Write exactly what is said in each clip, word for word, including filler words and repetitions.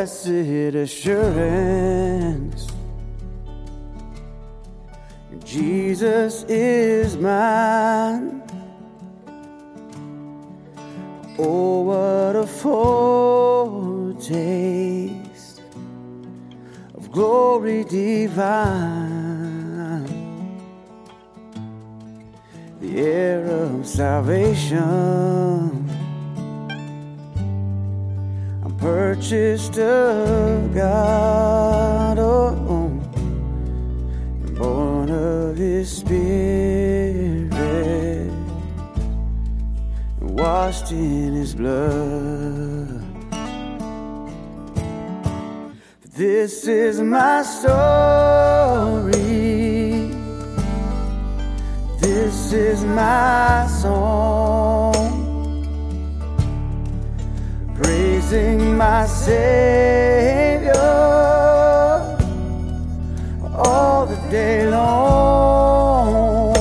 Blessed assurance, Jesus is mine. Oh, what a foretaste of glory divine, the heir of salvation, I'm purchased of God, oh, born of His Spirit, washed in His blood. This is my story, this is my song, praising my Savior all the day long.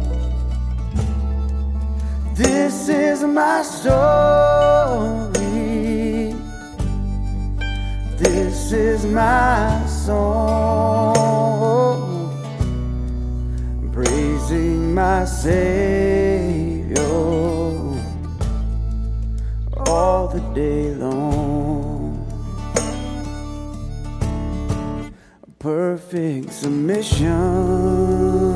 This is my story, this is my song, praising my Savior all the day long. Perfect submission,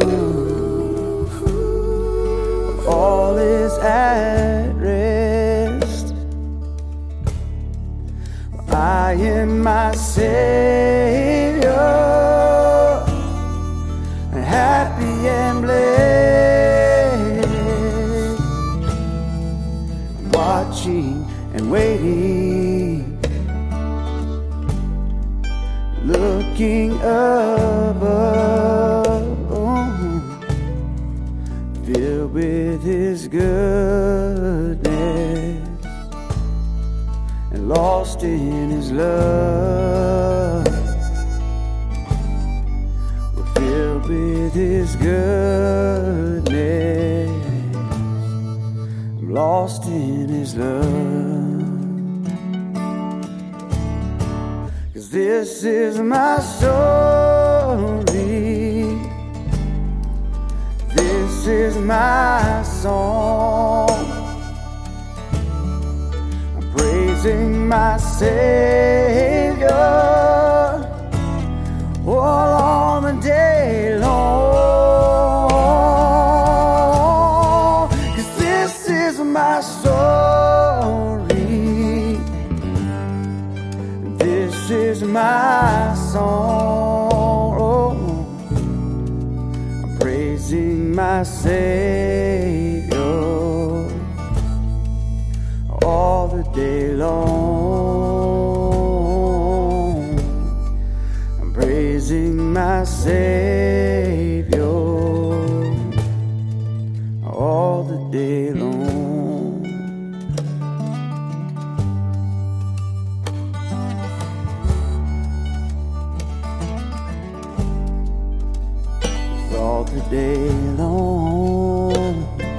all is at rest. I am my Savior, happy and blessed, watching and waiting, looking above, filled with His goodness and lost in His love. We're filled with His goodness, I'm lost in His love. This is my story, this is my song, I'm praising my Savior all on the day long. 'Cause this is my story, this is my song, oh, I'm praising my Savior all the day long. I'm praising my Savior all the day long. All the day long,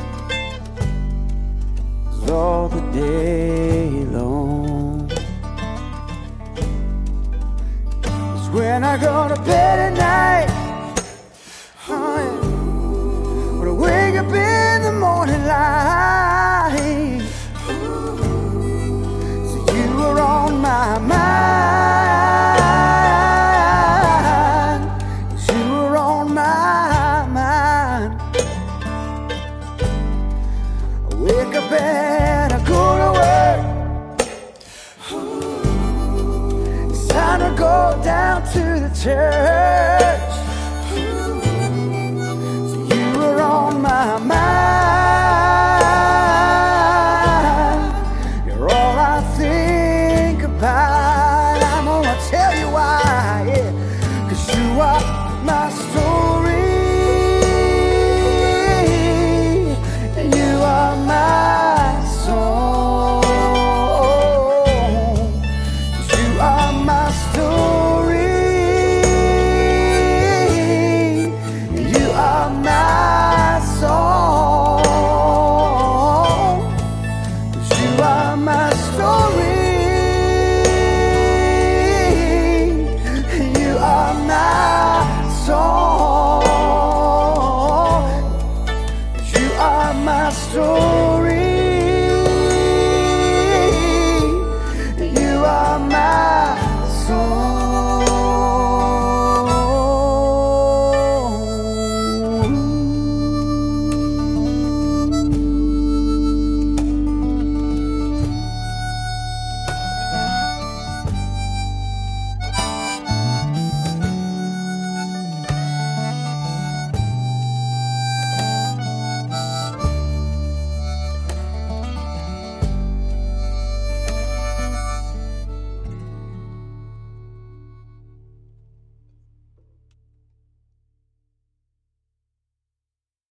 all the day long. It's when I go to bed at night, oh, yeah. When I wake up in the morning light, so you are on my mind, you are on my wake up and I go to work. It's time to go down to the church.